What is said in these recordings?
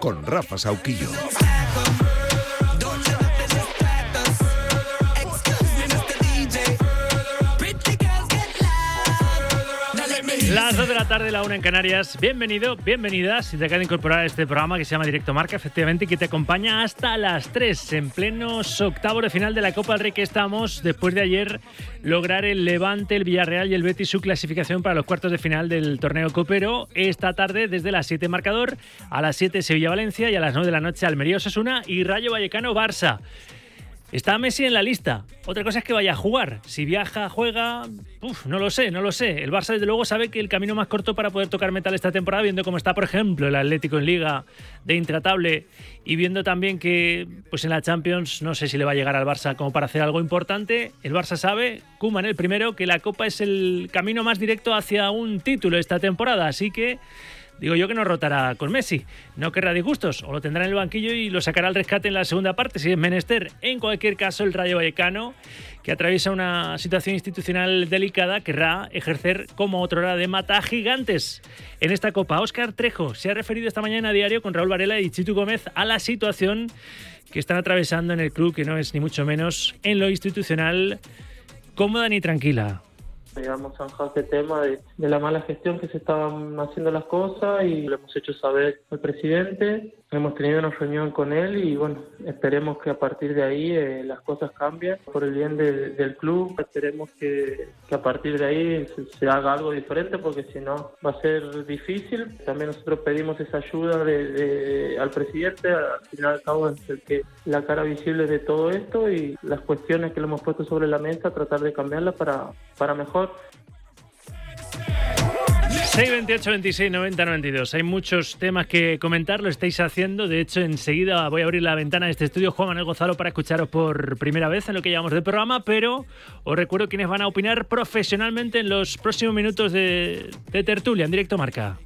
con Rafa Sauquillo. Las 2 de la tarde, la 1 en Canarias. Bienvenido, bienvenida, si te acaba de incorporar a este programa que se llama Directo Marca, efectivamente, y que te acompaña hasta las 3, en plenos octavos de final de la Copa del Rey que estamos, después de ayer lograr el Levante, el Villarreal y el Betis su clasificación para los cuartos de final del torneo copero. Esta tarde, desde las 7 marcador, a las 7 Sevilla-Valencia y a las 9 de la noche Almería-Osasuna y Rayo Vallecano-Barça. Está Messi en la lista. Otra cosa es que vaya a jugar. Si viaja, juega... no lo sé. El Barça, desde luego, sabe que el camino más corto para poder tocar metal esta temporada, viendo cómo está, por ejemplo, el Atlético en Liga de intratable y viendo también que pues en la Champions no sé si le va a llegar al Barça como para hacer algo importante. El Barça sabe, Koeman el primero, que la Copa es el camino más directo hacia un título esta temporada. Así que... digo yo que no rotará con Messi, no querrá disgustos, o lo tendrá en el banquillo y lo sacará al rescate en la segunda parte si es menester. En cualquier caso, el Rayo Vallecano, que atraviesa una situación institucional delicada, querrá ejercer como otrora de mata gigantes en esta Copa. Óscar Trejo se ha referido esta mañana a Diario con Raúl Varela y Chitu Gómez a la situación que están atravesando en el club, que no es ni mucho menos en lo institucional cómoda ni tranquila. Digamos, zanjado este tema de la mala gestión que se estaban haciendo las cosas y lo hemos hecho saber al presidente. Hemos tenido una reunión con él y bueno, esperemos que a partir de ahí las cosas cambien por el bien del club. Esperemos que a partir de ahí se haga algo diferente, porque si no va a ser difícil. También nosotros pedimos esa ayuda al presidente, al final y al cabo es el que la cara visible de todo esto, y las cuestiones que le hemos puesto sobre la mesa, tratar de cambiarlas para mejor. 628 26 90 92. Hay muchos temas que comentar, lo estáis haciendo. De hecho, enseguida voy a abrir la ventana de este estudio, Juan Manuel Gonzalo, para escucharos por primera vez en lo que llevamos de programa. Pero os recuerdo quienes van a opinar profesionalmente en los próximos minutos de tertulia en Directo Marca.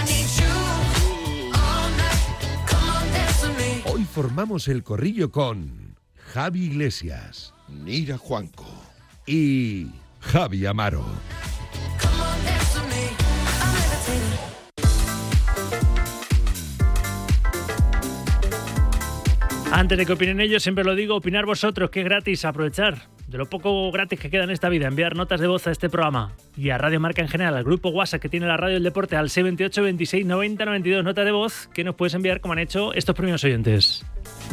Hoy formamos el corrillo con Javi Iglesias, Nira Juanco y Javi Amaro. Antes de que opinen ellos, siempre lo digo, opinar vosotros, que es gratis, aprovechar de lo poco gratis que queda en esta vida, enviar notas de voz a este programa y a Radio Marca en general, al grupo WhatsApp que tiene la radio del deporte, al 628 26 90 92, notas de voz que nos puedes enviar como han hecho estos primeros oyentes.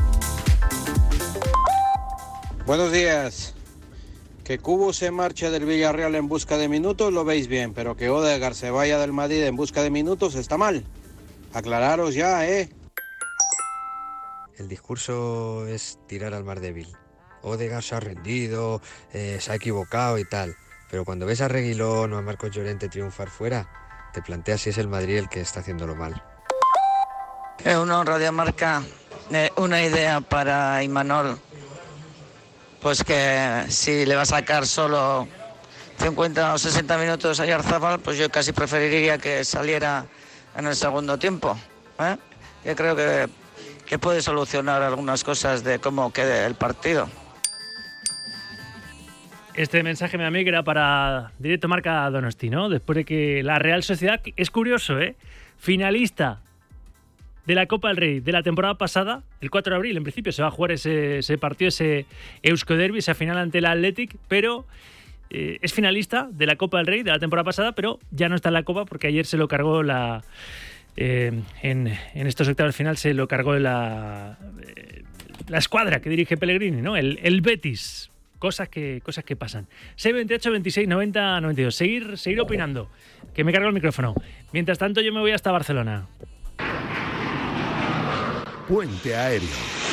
Buenos días. Que Cubo se marche del Villarreal en busca de minutos lo veis bien, pero que Odegaard se vaya del Madrid en busca de minutos está mal. Aclararos ya, El discurso es tirar al mar débil. Odegaard se ha rendido, se ha equivocado y tal. Pero cuando ves a Reguilón o a Marcos Llorente triunfar fuera, te planteas si es el Madrid el que está haciéndolo mal. Es una Radio Marca, una idea para Imanol. Pues que si le va a sacar solo 50 o 60 minutos a Oyarzabal, pues yo casi preferiría que saliera en el segundo tiempo. Yo creo que puede solucionar algunas cosas de cómo quede el partido. Este mensaje me amigra para Directo Marca Donosti, ¿no? Después de que la Real Sociedad, es curioso, finalista de la Copa del Rey de la temporada pasada, el 4 de abril, en principio se va a jugar ese partido, ese Euskoderbi, esa final ante el Athletic, pero es finalista de la Copa del Rey de la temporada pasada, pero ya no está en la Copa porque ayer se lo cargó en estos octavos de final se lo cargó la escuadra que dirige Pellegrini, ¿no? El Betis. Cosas que pasan. 628 26 90 92. Seguir opinando, que me cargo el micrófono. Mientras tanto, yo me voy hasta Barcelona. Puente Aéreo.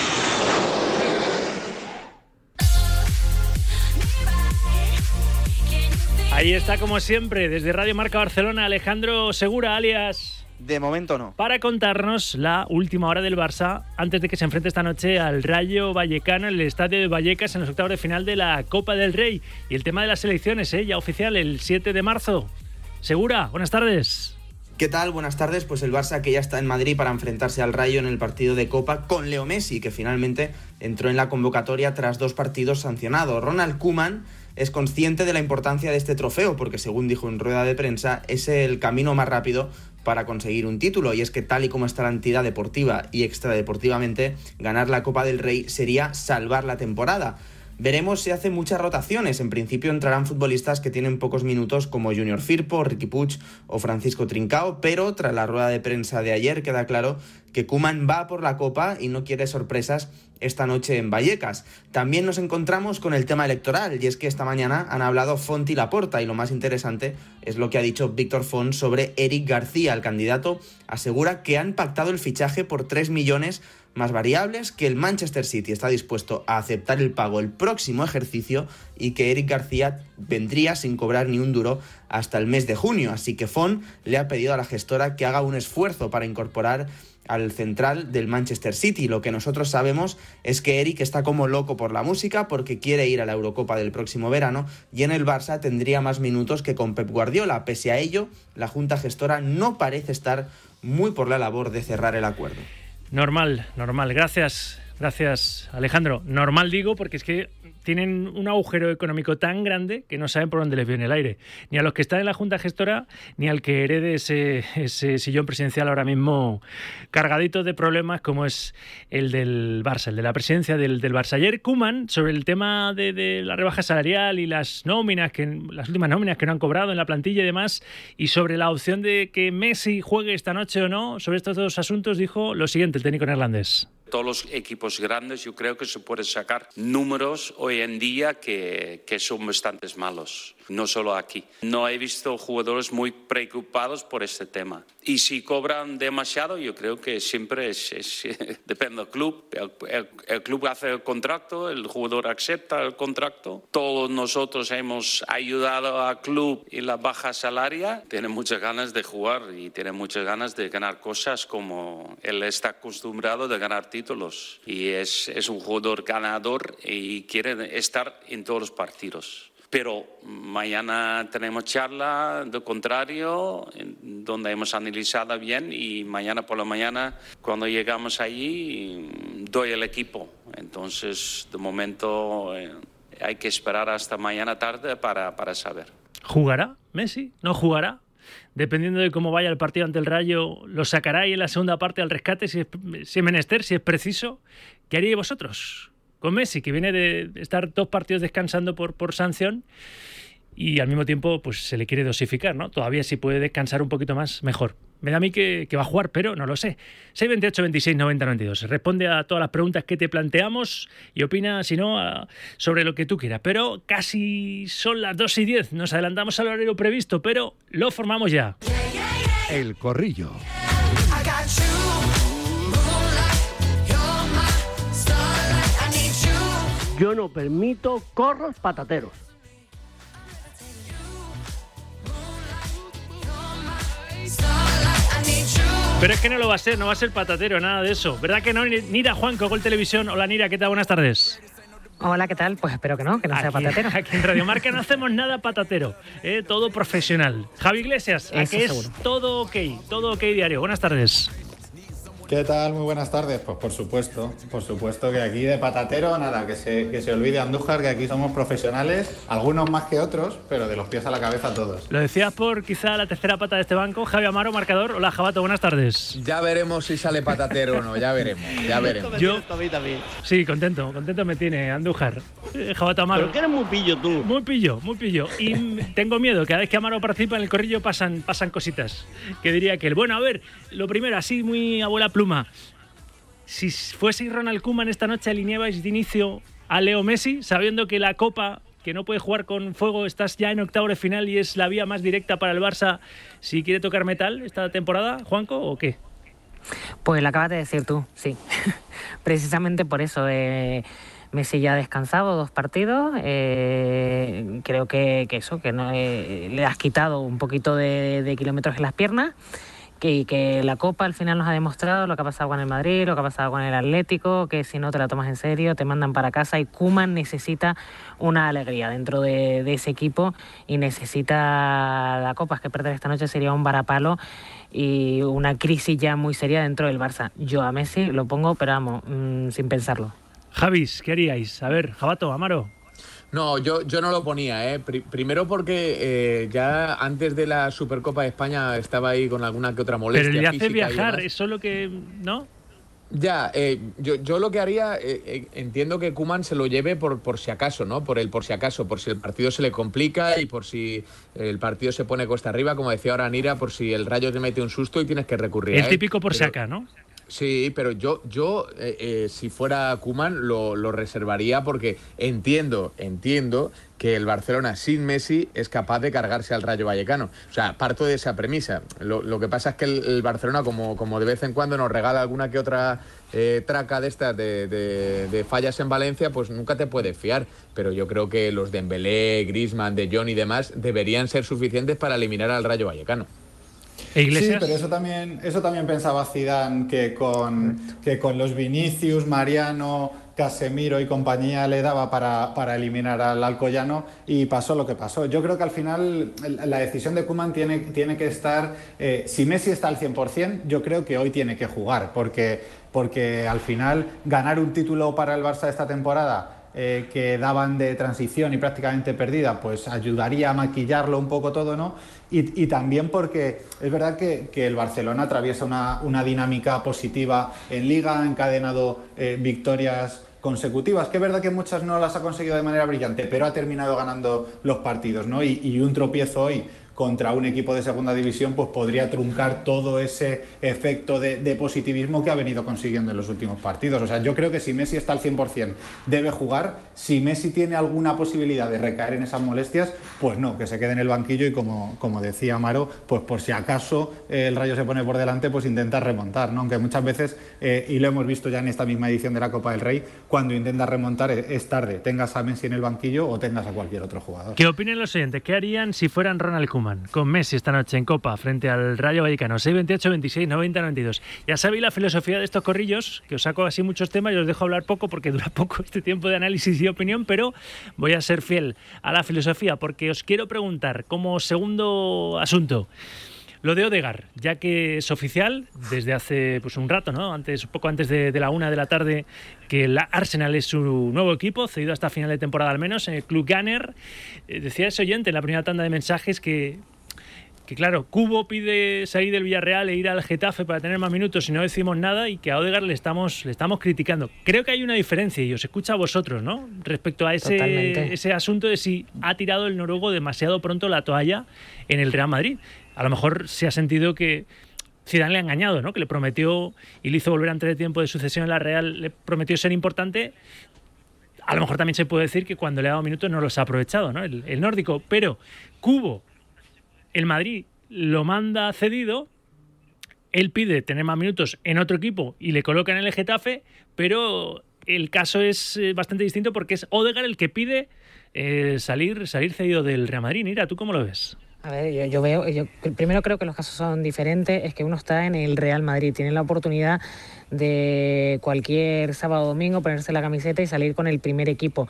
Ahí está, como siempre, desde Radio Marca Barcelona, Alejandro Segura, alias... De momento no. Para contarnos la última hora del Barça antes de que se enfrente esta noche al Rayo Vallecano en el estadio de Vallecas en los octavos de final de la Copa del Rey. Y el tema de las elecciones, ya oficial, el 7 de marzo. Segura, buenas tardes. ¿Qué tal? Buenas tardes. Pues el Barça que ya está en Madrid para enfrentarse al Rayo en el partido de Copa con Leo Messi, que finalmente entró en la convocatoria tras 2 partidos sancionados. Ronald Koeman es consciente de la importancia de este trofeo, porque según dijo en rueda de prensa, es el camino más rápido para conseguir un título, y es que tal y como está la entidad deportiva y extradeportivamente, ganar la Copa del Rey sería salvar la temporada. Veremos si hace muchas rotaciones. En principio entrarán futbolistas que tienen pocos minutos como Junior Firpo, Riqui Puig o Francisco Trincao, pero tras la rueda de prensa de ayer queda claro que Koeman va por la Copa y no quiere sorpresas esta noche en Vallecas. También nos encontramos con el tema electoral, y es que esta mañana han hablado Font y Laporta, y lo más interesante es lo que ha dicho Víctor Font sobre Eric García. El candidato asegura que han pactado el fichaje por 3 millones más variables, que el Manchester City está dispuesto a aceptar el pago el próximo ejercicio y que Eric García vendría sin cobrar ni un duro hasta el mes de junio. Así que Font le ha pedido a la gestora que haga un esfuerzo para incorporar al central del Manchester City. Lo que nosotros sabemos es que Eric está como loco por la música porque quiere ir a la Eurocopa del próximo verano, y en el Barça tendría más minutos que con Pep Guardiola. Pese a ello, la junta gestora no parece estar muy por la labor de cerrar el acuerdo. Normal. Gracias, Alejandro. Normal digo porque es que tienen un agujero económico tan grande que no saben por dónde les viene el aire. Ni a los que están en la Junta Gestora, ni al que herede ese sillón presidencial ahora mismo cargadito de problemas como es el del Barça, el de la presidencia del Barça. Ayer Koeman, sobre el tema de la rebaja salarial y las últimas nóminas que no han cobrado en la plantilla y demás, y sobre la opción de que Messi juegue esta noche o no, sobre estos dos asuntos dijo lo siguiente el técnico neerlandés. Todos los equipos grandes, yo creo que se pueden sacar números hoy en día que son bastante malos, no solo aquí. No he visto jugadores muy preocupados por este tema. Y si cobran demasiado, yo creo que siempre depende del club. El club hace el contrato, el jugador acepta el contrato. Todos nosotros hemos ayudado al club en la baja salaria. Tiene muchas ganas de jugar y tiene muchas ganas de ganar cosas como él está acostumbrado de ganar títulos. Y es un jugador ganador y quiere estar en todos los partidos. Pero mañana tenemos charla de contrario, donde hemos analizado bien, y mañana por la mañana, cuando llegamos allí, doy el equipo. Entonces, de momento, hay que esperar hasta mañana tarde para saber. ¿Jugará Messi? ¿No jugará? Dependiendo de cómo vaya el partido ante el Rayo, ¿lo sacará y en la segunda parte al rescate si es menester, si es preciso? ¿Qué haríais vosotros con Messi, que viene de estar 2 partidos descansando por sanción y al mismo tiempo pues se le quiere dosificar, ¿no? Todavía si puede descansar un poquito más, mejor. Me da a mí que va a jugar, pero no lo sé. 628 26 90 92. Responde a todas las preguntas que te planteamos y opina, si no, sobre lo que tú quieras. Pero casi son las 2:10. Nos adelantamos al horario previsto, pero lo formamos ya. El Corrillo. Yo no permito corros patateros. Pero es que no va a ser patatero, nada de eso. ¿Verdad que no? Nira Juanco, Gol Televisión. Hola Nira, ¿qué tal? Buenas tardes. Hola, ¿qué tal? Pues espero que no sea patatero. Aquí en Radio Marca no hacemos nada patatero, todo profesional. Javi Iglesias, ¿a qué es todo ok diario? Buenas tardes. ¿Qué tal? Muy buenas tardes. Pues por supuesto que aquí de patatero nada, que se olvide Andújar, que aquí somos profesionales, algunos más que otros, pero de los pies a la cabeza todos. Lo decías por quizá la tercera pata de este banco, Javi Amaro, marcador. Hola Jabato, buenas tardes. Ya veremos si sale patatero o no, ya veremos. Yo, sí, contento me tiene Andújar. Jabato Amaro. Pero que eres muy pillo tú. Muy pillo. Y tengo miedo, cada vez que Amaro participa en el corrillo pasan cositas. Que diría que bueno, a ver, lo primero, así muy abuela pluma. Si fuese Ronald Koeman esta noche, alineabais de inicio a Leo Messi, sabiendo que la Copa, que no puede jugar con fuego, estás ya en octavos de final y es la vía más directa para el Barça si quiere tocar metal esta temporada, Juanco, ¿o qué? Pues lo acabas de decir tú, sí. Precisamente por eso. Messi ya ha descansado 2 partidos. Creo que no, le has quitado un poquito de kilómetros en las piernas. Y que la Copa al final nos ha demostrado lo que ha pasado con el Madrid, lo que ha pasado con el Atlético, que si no te la tomas en serio te mandan para casa, y Koeman necesita una alegría dentro de ese equipo y necesita la Copa. Es que perder esta noche sería un varapalo y una crisis ya muy seria dentro del Barça. Yo a Messi lo pongo, pero vamos, sin pensarlo. Javis, ¿qué haríais? A ver, Jabato, Amaro. No, yo no lo ponía, primero porque ya antes de la Supercopa de España estaba ahí con alguna que otra molestia. Pero le hace viajar, eso es lo que... ¿no? Ya, yo lo que haría, entiendo que Koeman se lo lleve por si acaso, ¿no? Por si acaso, por si el partido se le complica y por si el partido se pone cuesta arriba, como decía ahora Nira, por si el Rayo te mete un susto y tienes que recurrir a él. El típico por si acá, ¿no? Sí, pero yo si fuera Koeman lo reservaría porque entiendo que el Barcelona sin Messi es capaz de cargarse al Rayo Vallecano. O sea, parto de esa premisa. Lo que pasa es que el Barcelona, como de vez en cuando nos regala alguna que otra traca de estas de fallas en Valencia, pues nunca te puedes fiar. Pero yo creo que los Dembélé, Griezmann, De Jong y demás deberían ser suficientes para eliminar al Rayo Vallecano. Sí, pero eso también pensaba Zidane, que con los Vinicius, Mariano, Casemiro y compañía le daba para eliminar al Alcoyano, y pasó lo que pasó. Yo creo que al final la decisión de Koeman tiene que estar, si Messi está al 100%, yo creo que hoy tiene que jugar, porque al final ganar un título para el Barça esta temporada, que daban de transición y prácticamente perdida, pues ayudaría a maquillarlo un poco todo, ¿no? Y también porque es verdad que el Barcelona atraviesa una dinámica positiva en Liga, ha encadenado victorias consecutivas, que es verdad que muchas no las ha conseguido de manera brillante, pero ha terminado ganando los partidos, ¿no? Y un tropiezo hoy contra un equipo de segunda división pues podría truncar todo ese efecto de positivismo que ha venido consiguiendo en los últimos partidos. O sea, yo creo que si Messi está al 100% debe jugar. Si Messi tiene alguna posibilidad de recaer en esas molestias, pues no, que se quede en el banquillo y como decía Amaro, pues por si acaso el Rayo se pone por delante, pues intentar remontar, ¿no? Aunque muchas veces, y lo hemos visto ya en esta misma edición de la Copa del Rey, cuando intentas remontar es tarde, tengas a Messi en el banquillo o tengas a cualquier otro jugador. ¿Qué opinen los oyentes? ¿Qué harían si fueran Ronald Koeman con Messi esta noche en Copa frente al Rayo Vallecano? 628, 26, 90, 92. Ya sabéis la filosofía de estos corrillos, que os saco así muchos temas y os dejo hablar poco porque dura poco este tiempo de análisis y opinión, pero voy a ser fiel a la filosofía porque os quiero preguntar como segundo asunto lo de Ødegaard, ya que es oficial desde hace pues un rato, ¿no? Poco antes de la 1 de la tarde, que el Arsenal es su nuevo equipo, cedido hasta final de temporada al menos, en el Club Gunner. Decía ese oyente en la primera tanda de mensajes que claro, Cubo pide salir del Villarreal e ir al Getafe para tener más minutos y no decimos nada, y que a Ødegaard le estamos criticando. Creo que hay una diferencia y os escucha a vosotros, ¿no? Respecto a ese asunto de si ha tirado el noruego demasiado pronto la toalla en el Real Madrid. A lo mejor se ha sentido que Zidane le ha engañado, ¿no? Que le prometió y le hizo volver antes de tiempo de sucesión en la Real, le prometió ser importante. A lo mejor también se puede decir que cuando le ha dado minutos no los ha aprovechado, ¿no? El nórdico. Pero Cubo, el Madrid lo manda cedido, él pide tener más minutos en otro equipo y le colocan en el Getafe, pero el caso es bastante distinto porque es Ødegaard el que pide salir cedido del Real Madrid. Mira, ¿tú cómo lo ves? A ver, yo primero creo que los casos son diferentes. Es que uno está en el Real Madrid, tiene la oportunidad de cualquier sábado o domingo ponerse la camiseta y salir con el primer equipo.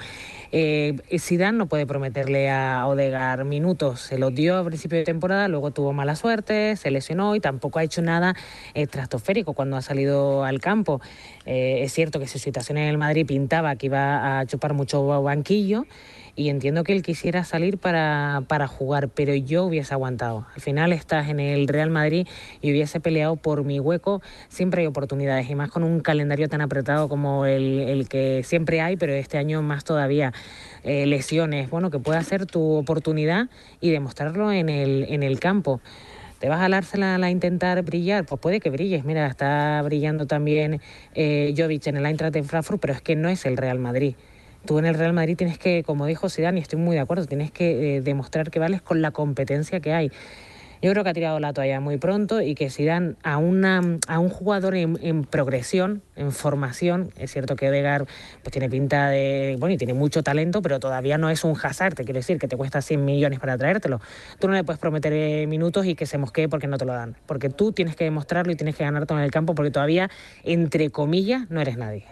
Zidane no puede prometerle a Ødegaard minutos, se los dio a principio de temporada, luego tuvo mala suerte, se lesionó y tampoco ha hecho nada estratosférico cuando ha salido al campo. Es cierto que su situación en el Madrid pintaba que iba a chupar mucho banquillo, y entiendo que él quisiera salir para jugar, pero yo hubiese aguantado. Al final estás en el Real Madrid y hubiese peleado por mi hueco. Siempre hay oportunidades, y más con un calendario tan apretado como el que siempre hay, pero este año más todavía. Lesiones, bueno, que pueda ser tu oportunidad y demostrarlo en el campo. ¿Te vas al Arsenal a intentar brillar? Pues puede que brilles. Mira, está brillando también Jovic en el Eintracht de Frankfurt, pero es que no es el Real Madrid. Tú en el Real Madrid tienes que, como dijo Zidane, y estoy muy de acuerdo, tienes que demostrar que vales con la competencia que hay. Yo creo que ha tirado la toalla muy pronto y que Zidane a un jugador en progresión, en formación, es cierto que Ødegaard pues tiene pinta de, bueno, y tiene mucho talento, pero todavía no es un Hazard, te quiero decir, que te cuesta 100 millones para traértelo. Tú no le puedes prometer minutos y que se mosquee porque no te lo dan, porque tú tienes que demostrarlo y tienes que ganarte en el campo, porque todavía, entre comillas, no eres nadie.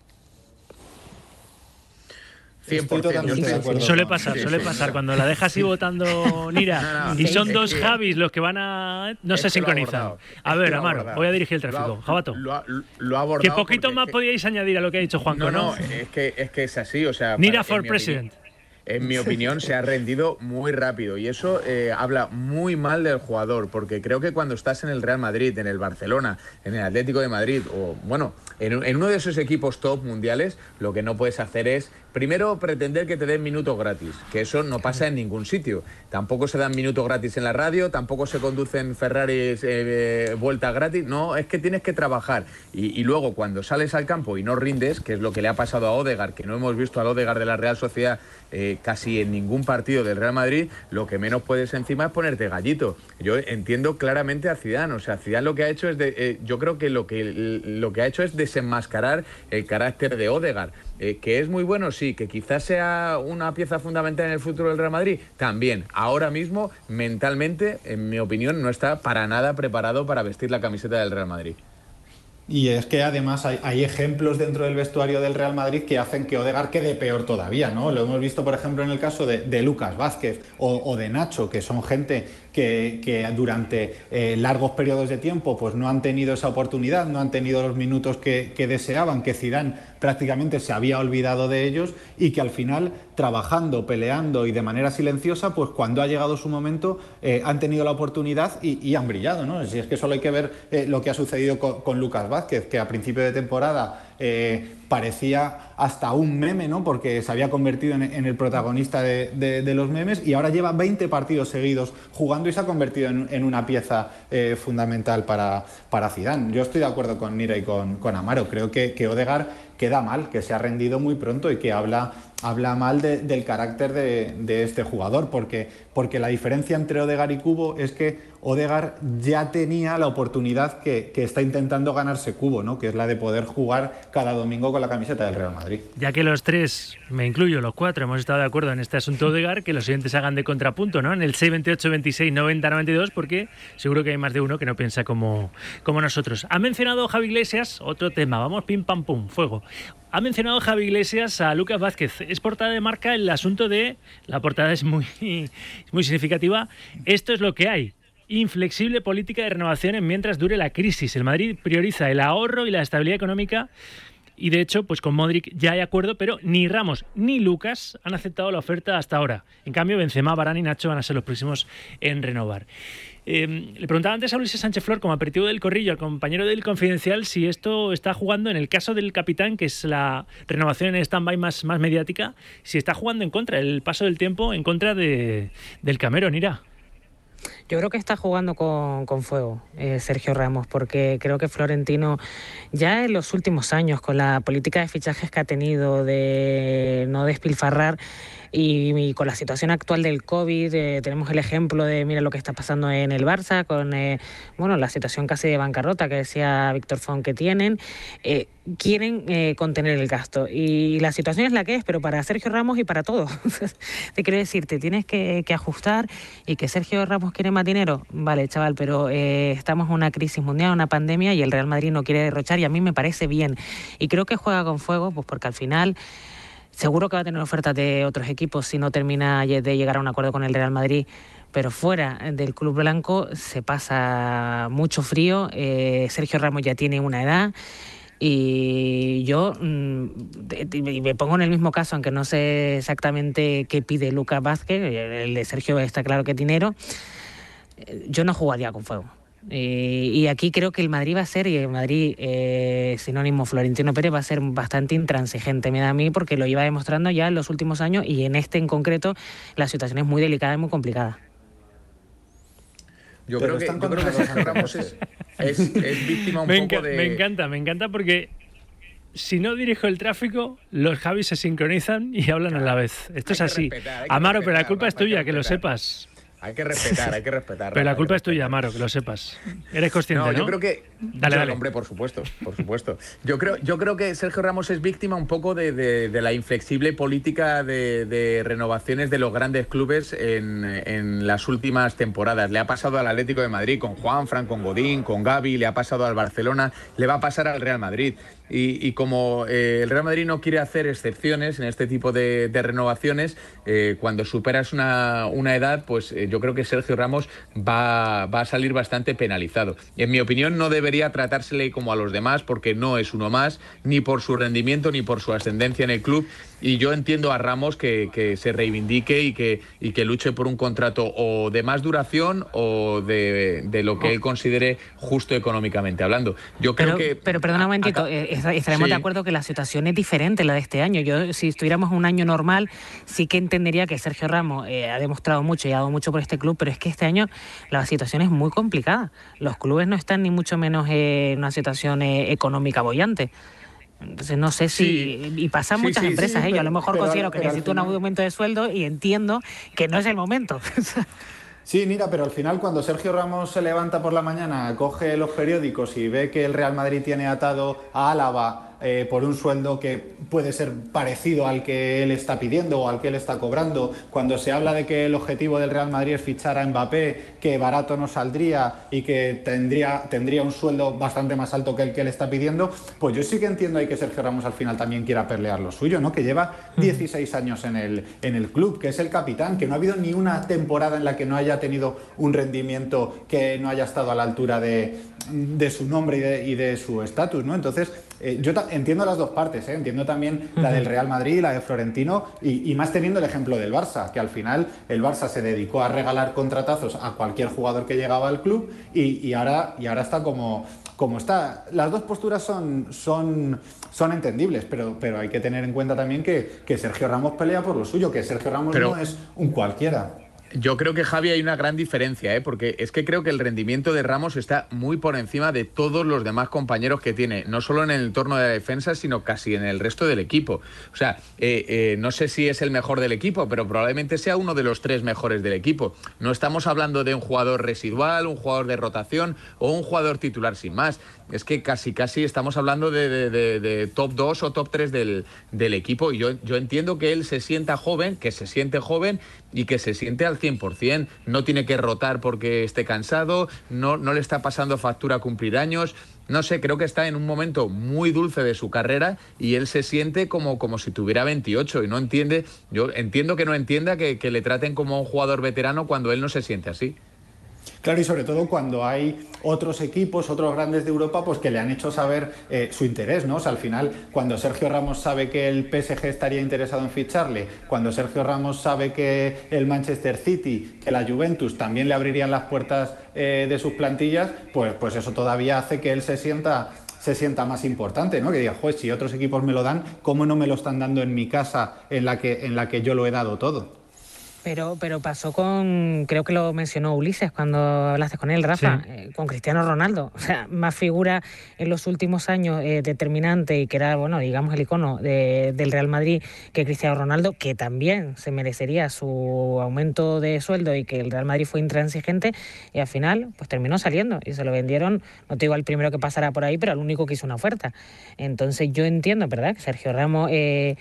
100%. Suele pasar cuando la dejas así votando Nira y son dos Javis los que van a... No se sincronizan. A ver, Amaro, voy a dirigir el tráfico. Jabato, lo ha abordado. ¿Qué poquito más podíais añadir a lo que ha dicho Juanco? No, es que es así. O sea, Nira for president. en mi opinión, se ha rendido muy rápido y eso habla muy mal del jugador, porque creo que cuando estás en el Real Madrid, en el Barcelona, en el Atlético de Madrid o, bueno, en uno de esos equipos top mundiales, lo que no puedes hacer es, primero, pretender que te den minutos gratis, que eso no pasa en ningún sitio. Tampoco se dan minutos gratis en la radio, tampoco se conducen Ferraris vueltas gratis. No, es que tienes que trabajar. Y luego, cuando sales al campo y no rindes, que es lo que le ha pasado a Odegaard, que no hemos visto al Odegaard de la Real Sociedad casi en ningún partido del Real Madrid, lo que menos puedes encima es ponerte gallito. Yo entiendo claramente a Zidane. O sea, Zidane lo que ha hecho es yo creo que lo que ha hecho es desenmascarar el carácter de Odegaard. Que es muy bueno, sí, que quizás sea una pieza fundamental en el futuro del Real Madrid, también. Ahora mismo, mentalmente, en mi opinión, no está para nada preparado para vestir la camiseta del Real Madrid. Y es que además hay ejemplos dentro del vestuario del Real Madrid que hacen que Odegaard quede peor todavía, ¿no? Lo hemos visto, por ejemplo, en el caso de Lucas Vázquez o de Nacho, que son gente que durante largos periodos de tiempo pues no han tenido esa oportunidad, no han tenido los minutos que deseaban, que Zidane prácticamente se había olvidado de ellos y que al final, trabajando, peleando y de manera silenciosa, pues cuando ha llegado su momento han tenido la oportunidad y han brillado, ¿no? Si es que solo hay que ver lo que ha sucedido con Lucas Vázquez, que a principio de temporada parecía hasta un meme, ¿no? Porque se había convertido en el protagonista de los memes y ahora lleva 20 partidos seguidos jugando y se ha convertido en una pieza fundamental para Zidane. Yo estoy de acuerdo con Nira y con Amaro. Creo que Odegaard queda mal, que se ha rendido muy pronto y que habla mal del carácter de este jugador, porque la diferencia entre Odegaard y Kubo es que Odegaard ya tenía la oportunidad que está intentando ganarse Kubo, ¿no? Que es la de poder jugar cada domingo con la camiseta del Real Madrid. Ya que los tres, me incluyo, los cuatro, hemos estado de acuerdo en este asunto de Odegaard, que los siguientes hagan de contrapunto, ¿no? En el 628 26 90 92, porque seguro que hay más de uno que no piensa como nosotros. Ha mencionado Javi Iglesias otro tema, vamos pim pam pum, fuego. Ha mencionado Javi Iglesias a Lucas Vázquez. Es portada de Marca el asunto de... La portada es muy significativa. Esto es lo que hay. Inflexible política de renovaciones mientras dure la crisis. El Madrid prioriza el ahorro y la estabilidad económica y de hecho, pues con Modric ya hay acuerdo, pero ni Ramos ni Lucas han aceptado la oferta hasta ahora. En cambio, Benzema, Varane y Nacho van a ser los próximos en renovar. Le preguntaba antes a Luis Sánchez Flor, como aperitivo del Corrillo, al compañero del Confidencial, si esto está jugando, en el caso del capitán, que es la renovación en stand-by más mediática, si está jugando en contra, el paso del tiempo en contra del Camerón, Ira. Yo creo que está jugando con fuego Sergio Ramos, porque creo que Florentino ya en los últimos años, con la política de fichajes que ha tenido de no despilfarrar, y con la situación actual del COVID, tenemos el ejemplo de, mira lo que está pasando en el Barça, con la situación casi de bancarrota que decía Víctor Font que tienen, quieren contener el gasto. Y la situación es la que es, pero para Sergio Ramos y para todo. Te quiero decir, te tienes que ajustar, y que Sergio Ramos quiere más dinero. Vale, chaval, pero estamos en una crisis mundial, una pandemia, y el Real Madrid no quiere derrochar, y a mí me parece bien. Y creo que juega con fuego, pues porque al final... Seguro que va a tener ofertas de otros equipos si no termina de llegar a un acuerdo con el Real Madrid, pero fuera del club blanco se pasa mucho frío. Sergio Ramos ya tiene una edad y yo me pongo en el mismo caso, aunque no sé exactamente qué pide Lucas Vázquez. El de Sergio está claro que es dinero. Yo no jugaría con fuego. Y aquí creo que el Madrid va a ser, y el Madrid sinónimo Florentino Pérez, va a ser bastante intransigente, me da a mí, porque lo iba demostrando ya en los últimos años, y en este en concreto la situación es muy delicada y muy complicada. Yo creo que Sergio Ramos es víctima un poco de... Me encanta porque si no dirijo el tráfico, los Javis se sincronizan y hablan a la vez. Esto es así. Amaro, pero la culpa es tuya, que lo sepas. Hay que respetar. Pero la culpa es tuya, Amaro, que lo sepas. Eres consciente, ¿no? Yo creo que... Dale. Hombre, por supuesto. Yo creo que Sergio Ramos es víctima un poco de la inflexible política de renovaciones de los grandes clubes en las últimas temporadas. Le ha pasado al Atlético de Madrid con Juanfran, con Godín, con Gavi, le ha pasado al Barcelona, le va a pasar al Real Madrid. y como el Real Madrid no quiere hacer excepciones en este tipo de renovaciones, cuando superas una edad, pues yo creo que Sergio Ramos va a salir bastante penalizado. En mi opinión, no debería tratársele como a los demás, porque no es uno más, ni por su rendimiento ni por su ascendencia en el club. Y yo entiendo a Ramos que se reivindique y que luche por un contrato o de más duración o de lo que él considere justo económicamente hablando. Yo creo pero perdona un momentito, estaremos de acuerdo que la situación es diferente la de este año. Yo, si estuviéramos en un año normal, sí que entendería que Sergio Ramos ha demostrado mucho y ha dado mucho por este club, pero es que este año la situación es muy complicada. Los clubes no están ni mucho menos en una situación económica boyante. Entonces no sé si... Y pasan muchas empresas, yo a lo mejor considero que necesito un aumento de sueldo y entiendo que no es el momento. Sí, mira, pero al final cuando Sergio Ramos se levanta por la mañana, coge los periódicos y ve que el Real Madrid tiene atado a Álava por un sueldo que puede ser parecido al que él está pidiendo o al que él está cobrando, cuando se habla de que el objetivo del Real Madrid es fichar a Mbappé, que barato no saldría y que tendría un sueldo bastante más alto que el que él está pidiendo, pues yo sí que entiendo ahí que Sergio Ramos al final también quiera pelear lo suyo, ¿no? Que lleva 16 años en el club, que es el capitán, que no ha habido ni una temporada en la que no haya tenido un rendimiento que no haya estado a la altura de su nombre y de su estatus, ¿no? Entonces, yo entiendo las dos partes, entiendo también la del Real Madrid y la de Florentino, y más teniendo el ejemplo del Barça, que al final el Barça se dedicó a regalar contratazos a cualquier jugador que llegaba al club y ahora está como está. Las dos posturas son entendibles, pero hay que tener en cuenta también que Sergio Ramos pelea por lo suyo, que Sergio Ramos no es un cualquiera. Yo creo que, Javi, hay una gran diferencia, porque es que creo que el rendimiento de Ramos está muy por encima de todos los demás compañeros que tiene, no solo en el entorno de la defensa, sino casi en el resto del equipo. O sea, no sé si es el mejor del equipo, pero probablemente sea uno de los 3 mejores del equipo. No estamos hablando de un jugador residual, un jugador de rotación o un jugador titular sin más. Es que casi estamos hablando de top 2 o top 3 del equipo, y yo entiendo que él se sienta joven, que se siente joven y que se siente al 100%. No tiene que rotar porque esté cansado, no le está pasando factura a cumplir años. No sé, creo que está en un momento muy dulce de su carrera y él se siente como si tuviera 28 y no entiende. Yo entiendo que no entienda que le traten como a un jugador veterano cuando él no se siente así. Claro, y sobre todo cuando hay otros equipos, otros grandes de Europa, pues que le han hecho saber su interés, ¿no? O sea, al final, cuando Sergio Ramos sabe que el PSG estaría interesado en ficharle, cuando Sergio Ramos sabe que el Manchester City, que la Juventus también le abrirían las puertas de sus plantillas, pues eso todavía hace que él se sienta más importante, ¿no? Que diga, joder, si otros equipos me lo dan, ¿cómo no me lo están dando en mi casa en la que yo lo he dado todo? Pero pasó creo que lo mencionó Ulises cuando hablaste con él, Rafa, sí. Con Cristiano Ronaldo. O sea, más figura en los últimos años determinante y que era, bueno, digamos, el icono del Real Madrid que Cristiano Ronaldo, que también se merecería su aumento de sueldo y que el Real Madrid fue intransigente y al final pues terminó saliendo y se lo vendieron, no te digo al primero que pasará por ahí, pero al único que hizo una oferta. Entonces yo entiendo, ¿verdad?, que Sergio Ramos,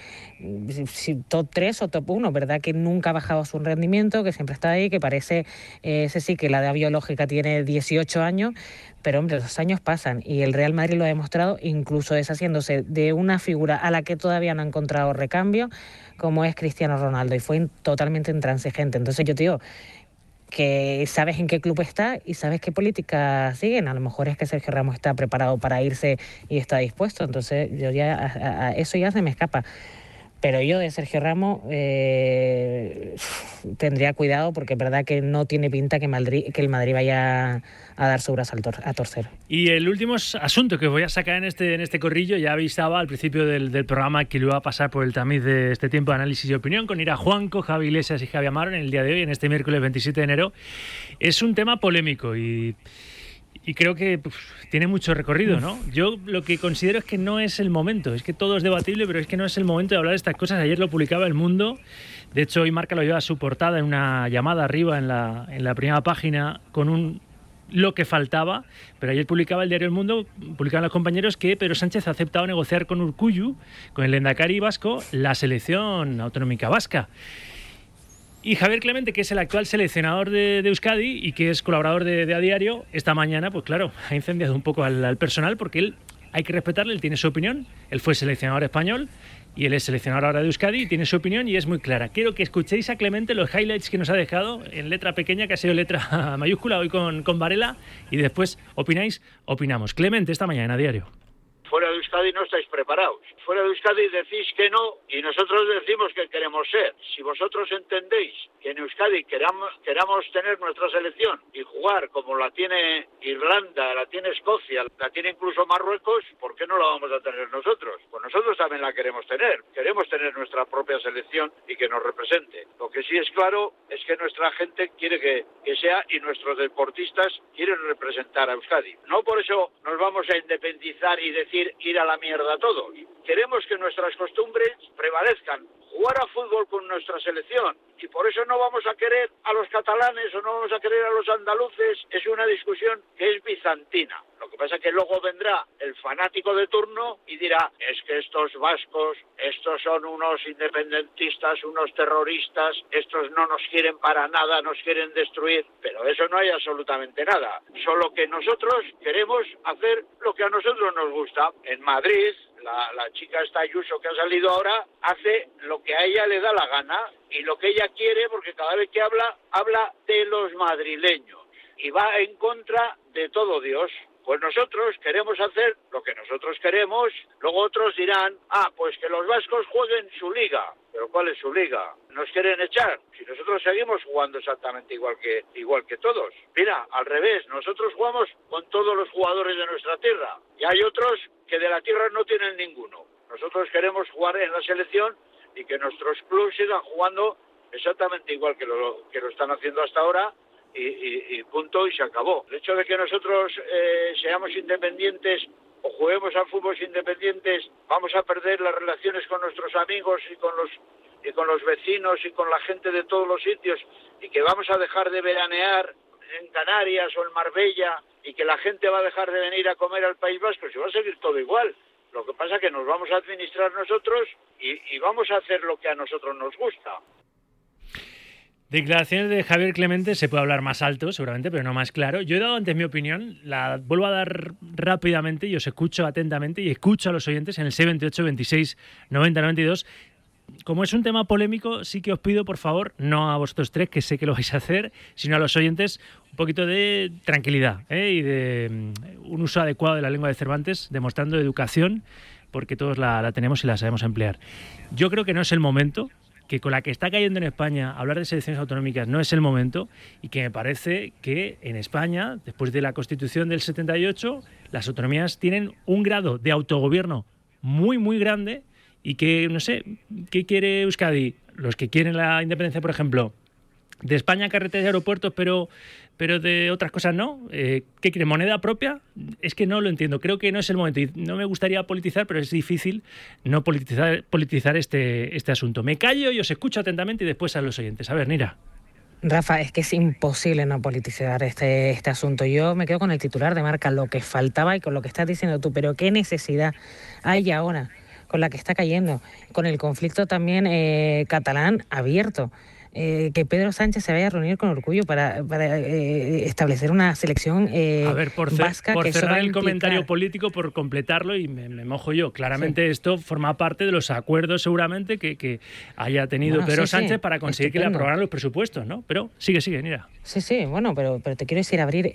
top 3 o top 1, ¿verdad?, que nunca ha bajado su rendimiento, que siempre está ahí, que parece, ese sí, que la edad biológica tiene 18 años, pero hombre, los años pasan y el Real Madrid lo ha demostrado, incluso deshaciéndose de una figura a la que todavía no ha encontrado recambio, como es Cristiano Ronaldo, y fue totalmente intransigente. Entonces yo te digo que sabes en qué club está y sabes qué política siguen. A lo mejor es que Sergio Ramos está preparado para irse y está dispuesto, entonces yo ya a eso ya se me escapa. Pero yo de Sergio Ramos tendría cuidado, porque es verdad que no tiene pinta que el Madrid vaya a dar su brazo a torcer. Y el último asunto que voy a sacar en este corrillo, ya avisaba al principio del programa que lo iba a pasar por el tamiz de este tiempo de análisis y opinión con Ira Juanco, Javi Iglesias y Javi Amaro en el día de hoy, en este miércoles 27 de enero. Es un tema polémico y creo que tiene mucho recorrido, ¿no? Yo lo que considero es que no es el momento, es que todo es debatible, pero es que no es el momento de hablar de estas cosas. Ayer lo publicaba El Mundo, de hecho hoy Marca lo lleva a su portada en una llamada arriba en la primera página con lo que faltaba, pero ayer publicaba el diario El Mundo, publicaban los compañeros que Pedro Sánchez ha aceptado negociar con Urkullu, con el lehendakari vasco, la selección autonómica vasca. Y Javier Clemente, que es el actual seleccionador de Euskadi y que es colaborador de A Diario, esta mañana, pues claro, ha incendiado un poco al personal, porque él hay que respetarle, él tiene su opinión, él fue seleccionador español y él es seleccionador ahora de Euskadi y tiene su opinión y es muy clara. Quiero que escuchéis a Clemente los highlights que nos ha dejado en letra pequeña, que ha sido letra mayúscula hoy con Varela, y después opináis, opinamos. Clemente, esta mañana, Diario. Fuera de Euskadi no estáis preparados. Fuera de Euskadi decís que no y nosotros decimos que queremos ser. Si vosotros entendéis que en Euskadi queramos tener nuestra selección y jugar como la tiene Irlanda, la tiene Escocia, la tiene incluso Marruecos, ¿por qué no la vamos a tener nosotros? Pues nosotros también la queremos tener. Queremos tener nuestra propia selección y que nos represente. Lo que sí es claro es que nuestra gente quiere que sea y nuestros deportistas quieren representar a Euskadi. No por eso nos vamos a independizar y decir ir a la mierda todos. Queremos que nuestras costumbres prevalezcan, jugar a fútbol con nuestra selección, y por eso no vamos a querer a los catalanes o no vamos a querer a los andaluces. Es una discusión que es bizantina. Lo que pasa es que luego vendrá el fanático de turno y dirá, es que estos vascos, estos son unos independentistas, unos terroristas, estos no nos quieren para nada, nos quieren destruir. Pero de eso no hay absolutamente nada. Solo que nosotros queremos hacer lo que a nosotros nos gusta. En Madrid, la chica esta Ayuso que ha salido ahora hace lo que a ella le da la gana y lo que ella quiere, porque cada vez que habla de los madrileños y va en contra de todo Dios. Pues nosotros queremos hacer lo que nosotros queremos. Luego otros dirán, pues que los vascos jueguen su liga. ¿Pero cuál es su liga? ¿Nos quieren echar? Si nosotros seguimos jugando exactamente igual que todos. Mira, al revés, nosotros jugamos con todos los jugadores de nuestra tierra. Y hay otros que de la tierra no tienen ninguno. Nosotros queremos jugar en la selección y que nuestros clubes sigan jugando exactamente igual que lo están haciendo hasta ahora. Y punto, y se acabó. El hecho de que nosotros seamos independientes o juguemos al fútbol independientes, vamos a perder las relaciones con nuestros amigos y con los vecinos y con la gente de todos los sitios, y que vamos a dejar de veranear en Canarias o en Marbella, y que la gente va a dejar de venir a comer al País Vasco. Si va a seguir todo igual. Lo que pasa es que nos vamos a administrar nosotros y vamos a hacer lo que a nosotros nos gusta. Declaraciones de Javier Clemente, se puede hablar más alto seguramente, pero no más claro. Yo he dado antes mi opinión, la vuelvo a dar rápidamente y os escucho atentamente y escucho a los oyentes en el 628 26 90 92. Como es un tema polémico, sí que os pido, por favor, no a vosotros tres, que sé que lo vais a hacer, sino a los oyentes, un poquito de tranquilidad y de un uso adecuado de la lengua de Cervantes, demostrando educación, porque todos la tenemos y la sabemos emplear. Yo creo que no es el momento, que con la que está cayendo en España, hablar de selecciones autonómicas no es el momento, y que me parece que en España, después de la Constitución del 78, las autonomías tienen un grado de autogobierno muy, muy grande, y que, no sé, ¿qué quiere Euskadi? Los que quieren la independencia, por ejemplo, de España, carreteras y aeropuertos, pero de otras cosas no. ¿Qué quiere? ¿Moneda propia? Es que no lo entiendo. Creo que no es el momento. Y no me gustaría politizar, pero es difícil no politizar este asunto. Me callo y os escucho atentamente y después a los oyentes. A ver, Nira. Rafa, es que es imposible no politizar este asunto. Yo me quedo con el titular de Marca, lo que faltaba, y con lo que estás diciendo tú. Pero ¿qué necesidad hay ahora con la que está cayendo? Con el conflicto también catalán abierto. Que Pedro Sánchez se vaya a reunir con Orgullo para establecer una selección vasca. Por que cerrar el comentario político, por completarlo, y me mojo yo. Claramente sí. Esto forma parte de los acuerdos seguramente que haya tenido Pedro Sánchez para conseguir que le aprobaran los presupuestos, ¿no? Pero sigue, mira. Sí, bueno, pero te quiero decir, abrir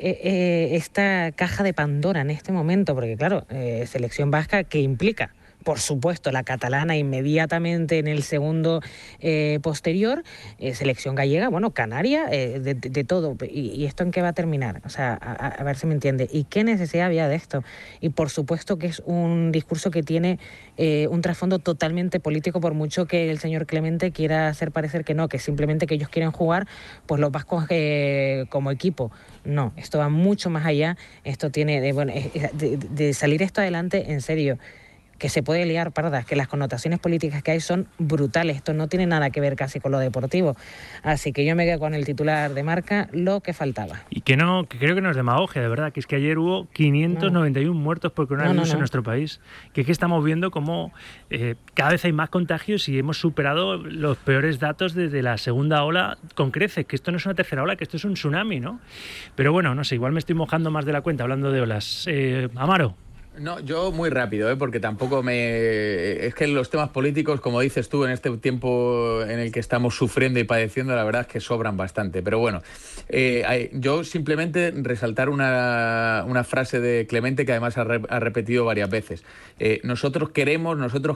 esta caja de Pandora en este momento, porque claro, selección vasca, ¿qué implica? Por supuesto, la catalana inmediatamente en el segundo posterior, selección gallega, bueno, Canaria, de todo. ¿Y esto en qué va a terminar? O sea, a ver si me entiende. ¿Y qué necesidad había de esto? Y por supuesto que es un discurso que tiene un trasfondo totalmente político, por mucho que el señor Clemente quiera hacer parecer que no, que simplemente que ellos quieren jugar, pues los vascos como equipo. No, esto va mucho más allá. Esto tiene de salir esto adelante, en serio, que se puede liar pardas, que las connotaciones políticas que hay son brutales. Esto no tiene nada que ver casi con lo deportivo. Así que yo me quedo con el titular de Marca, lo que faltaba. Y que creo que no es demagogia, de verdad, que es que ayer hubo 591 muertos por coronavirus en nuestro país. Que es que estamos viendo cómo cada vez hay más contagios y hemos superado los peores datos desde la segunda ola con creces, que esto no es una tercera ola, que esto es un tsunami, ¿no? Pero bueno, no sé, igual me estoy mojando más de la cuenta hablando de olas. Amaro. No, yo muy rápido, porque tampoco es que los temas políticos, como dices tú, en este tiempo en el que estamos sufriendo y padeciendo, la verdad es que sobran bastante. Pero bueno, yo simplemente resaltar una frase de Clemente que además ha repetido varias veces. Nosotros queremos,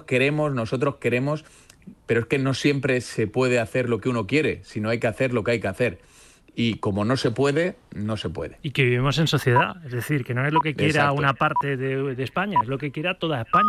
pero es que no siempre se puede hacer lo que uno quiere, sino hay que hacer lo que hay que hacer. Y como no se puede, no se puede. Y que vivimos en sociedad, es decir, que no es lo que quiera una parte de España, es lo que quiera toda España.